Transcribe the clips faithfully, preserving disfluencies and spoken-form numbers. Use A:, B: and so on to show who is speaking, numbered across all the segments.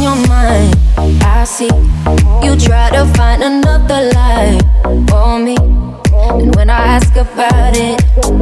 A: your mind. I see you try to find another lie for me. And when I ask about it,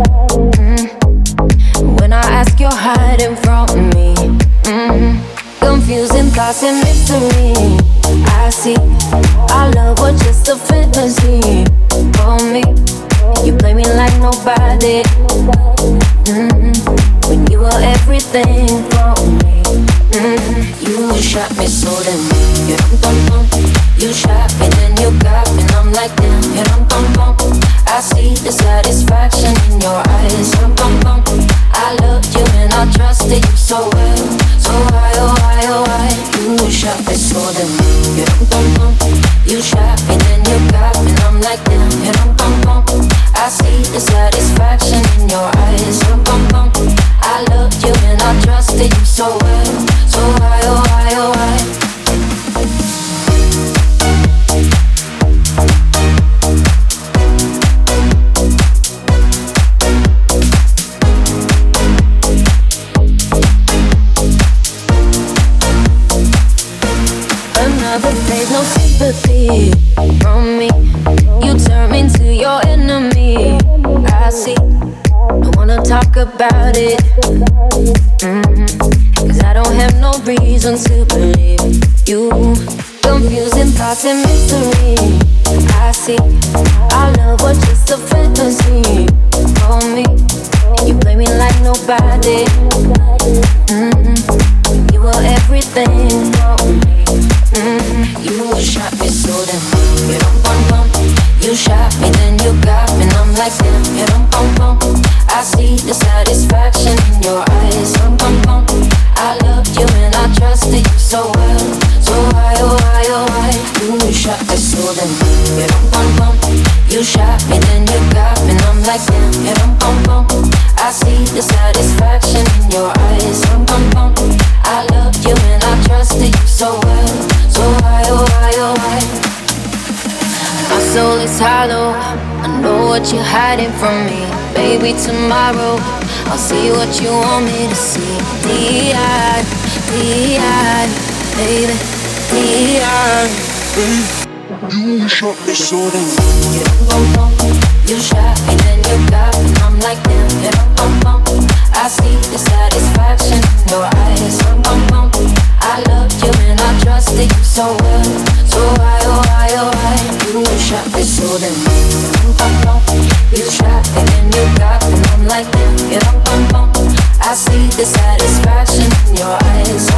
A: mm, when I ask, you're hiding from me. Mm, confusing thoughts and mystery. I see our love was just a fantasy for me. You play me like nobody. Mm, when you were everything for me. Mm, you shot me so damn. You dum dum dum. You shot me, then you got me, and I'm like damn. You dum dum dum. I see the satisfaction in your eyes. Dum dum dum. I loved you and I trusted you so well. So why, oh why, oh why? You shot me so damn. You dum dum dum. You shot me, then you got me, and I'm like damn. You dum dum dum. I see the satisfaction in your eyes. Dum dum dum. I loved you and I trusted you so well. So why, oh why, oh why? Another phase, no sympathy from me. You turn me into your enemy. I see. I wanna talk about it. Mm-hmm. Cause I don't have no reason to believe you. Confusing thoughts and mystery. I see our love was just a fantasy for me. You play me like nobody. Mm-hmm. You were everything for me. Mm-hmm. You shot me so damn. You dum bum bum. You shot me, then you got me, and I'm like damn. You dum bum bum. I see the satisfaction in your eyes. Dum bum bum. I loved you and I trusted you so well. So why, oh why, oh why? You shot me so damn. You dum bum bum. You shot me, then you got me, and I'm like damn. You dum bum bum. I see the satisfaction in your eyes. Dum bum bum. I loved you and I trusted you so well. So why, oh why, oh why? My soul is hollow. I know what you're hiding from me. Baby, tomorrow I'll see what you want me to see. D I, D I, baby, D I.
B: You shot me so damn.
A: You dum bum bum. You shot me, then you got me, and I'm like damn. You dum bum bum. I see the satisfaction in your eyes. Dum bum bum. I loved you and I trusted you so well. So why, oh why, oh why? You shot me so damn. Dum bum bum. You shot me, then you got me, and I'm like damn. You dum bum bum. I see the satisfaction in your eyes.